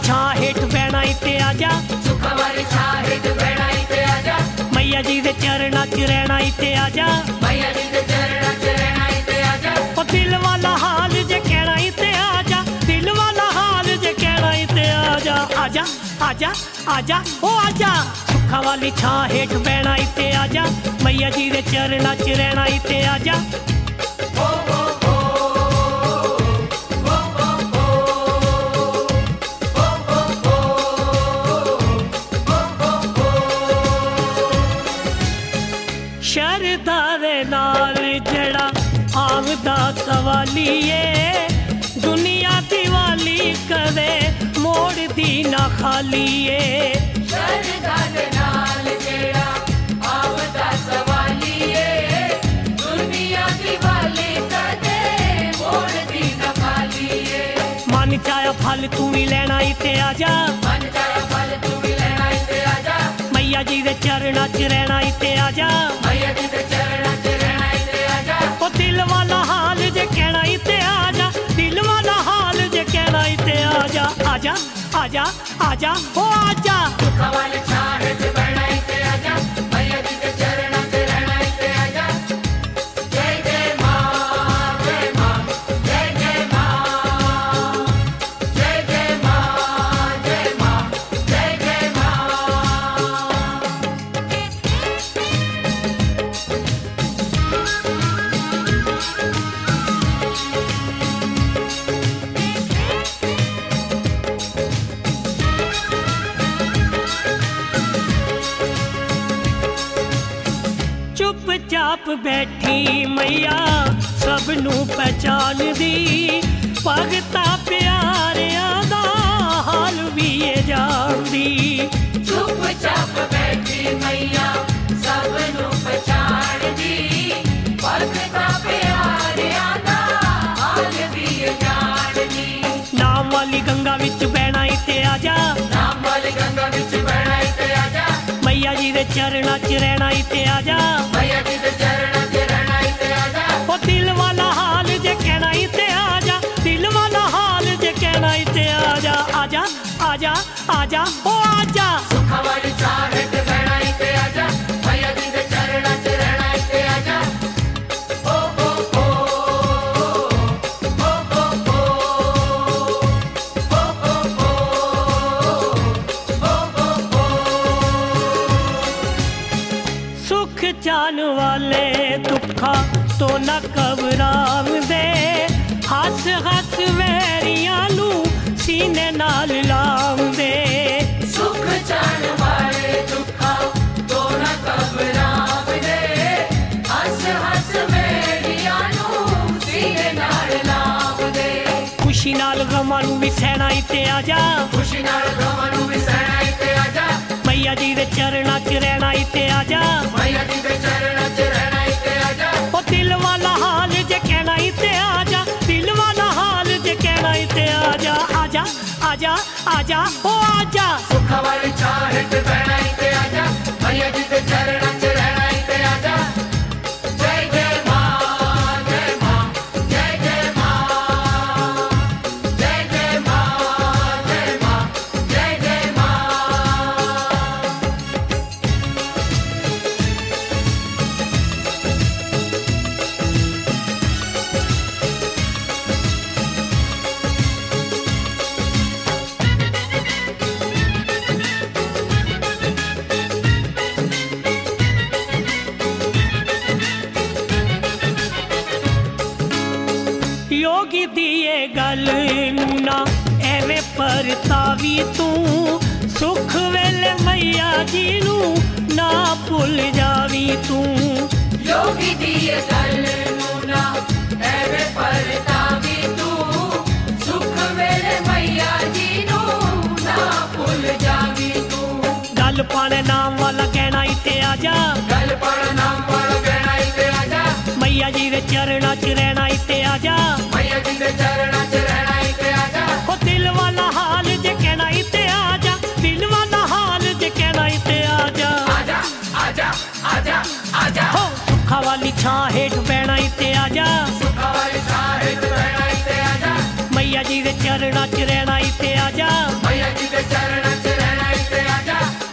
छां हेठ बैणा इत्ते आजा, सुख वाली छां हेठ बैणा इत्ते आजा, मैया जी दे चरणां च रहना इत्ते आजा, मैया जी दे चरणां च रहना इत्ते आजा। ओ दिल वाला हाल जे कहना इत्ते आजा, दिल वाला हाल जे कहना इत्ते आजा, आजा आजा आजा ओ आजा। सुखा वाली छां हेठ बैणा इत्ते आजा, मैया जी दे चरणां च रहना इत्ते आजा। शरदा दे नाल जड़ा आवदा सवालिए, दुनिया दिवाली कदे मोड़ दी ना खालिए। शरदा दे नाल जेड़ा आवदा सवालिए, दुनिया दिवाली कदे मोड़ दी ना खालिए। मन चाया फल तू भी लेना इत्ते आजा, मन चाया फल तू भी लेना इत्ते आजा, मैया जी दे चरणां च रहना इत्ते आजा। मैया जी दे चरणां च रहना इत्ते आजा। ओ दिल वाला हाल जे कहना इत्ते आजा, दिल वाला हाल जे कहना इत्ते आजा, आजा आजा आजा ओ आजा। सुख वाली छां हेठ बैणा इत्ते आजा, मैया जी दे चरणां च रहना इत्ते आजा। जय जय मां जय मां, जय जय मां, जय जय मां जय मां, जय जय मां। चुपचाप बैठी मैया सब नू पहचान दी, भगता प्यारियां दा हाल भी ये जानदी। चुपचाप बैठी मैया सब नू पहचान दी, भगता प्यारियां दा हाल भी जानदी। नाम वाली गंगा विच बैणा इत्ते आजा, नाम वाली गंगा विच बैणा इत्ते आजा, मैया जी दे चरणां च रहना इत्ते आजा। मैया जी दे चरणां च रहना इत्ते आजा। ओ दिल वाला हाल जे कहना इत्ते आजा, दिल वाला हाल जे कहना इत्ते आजा, आजा आजा आजा ओ आजा। सुख वाली छां हेठ बैणा इत्ते आजा, मैया जी दे चरणां च रहना इत्ते आजा। ओ ओ ओ ओ ओ ओ ओ ओ सुख चान वाले दुखा तो न घबराव दे, हस हस वैरियां नू सीने नाल लाव दे। सुख चाण वाले दुखा तो न घबराव दे, हस हस वेड़ियां नू सीने नाल लाव दे। खुशी नाल गमां नू भी सहना इत्ते आजा, खुशी नाल गमां नू भी सहना इत्ते आजा, मैया जी दे चरणां च रहना इत्ते आजा। मैया जी दे चरणां च रहना इत्ते आजा। ओ दिल वाला हाल जे कहना इत्ते आजा, दिल वाला हाल जे कहना इत्ते आजा, आजा आजा आजा ओ आजा। सुख वाली छां हेठ बैणा इत्ते आजा, मैया जी दे चरणां च रहना इत्ते आजा। जय जय मां जय मां, जय जय मां, जय जय मां जय मां, जय जय मां। योगी दिए गल नू ना एवें परतावी तू, सुख वेले मैया जी नू ना भुल जावी तू। योगी दिए गल नू ना एवें परतावी तू, सुख वेले मैया जी नू ना भुल जावी तू। गल पाने नाम वाला कहना इत्ते आजा, गल पड़ नाम वाला कहना इत्ते आजा, मैया जी दे चरणां च रहना इत्ते आजा। मैया जी दे चरणां च रहना इत्ते आजा। ओ दिल वाला हाल जे कहना इत्ते आजा, दिल वाला हाल जे कहना इत्ते आजा, आजा आजा आजा आजा। हो सुखा वाली छां हेठ बैणा इत्ते आजा, सुख वाली छां हेठ बैणा इत्ते आजा, मैया जी दे चरणा च रहना इत्ते आजा मैया जी दे चरणा च रहना इत्ते आजा